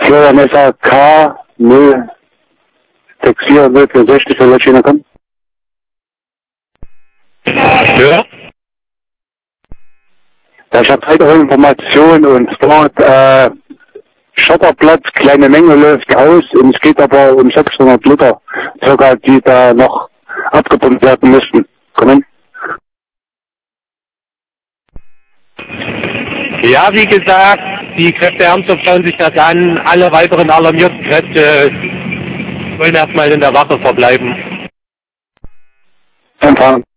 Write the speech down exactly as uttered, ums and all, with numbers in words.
Florian S A K null sechs vier null vier sechs, soll das China kommen? Ja? Ja, ich habe weitere Informationen und zwar äh, Schotterplatz, kleine Menge läuft aus und es geht aber um sechshundert Liter circa, die da noch abgepumpt werden müssten. Kommen? Ja, wie gesagt, die Kräfte Ernstdorf schauen sich das an. Alle weiteren alarmierten Kräfte wollen erstmal in der Wache verbleiben. Empfang.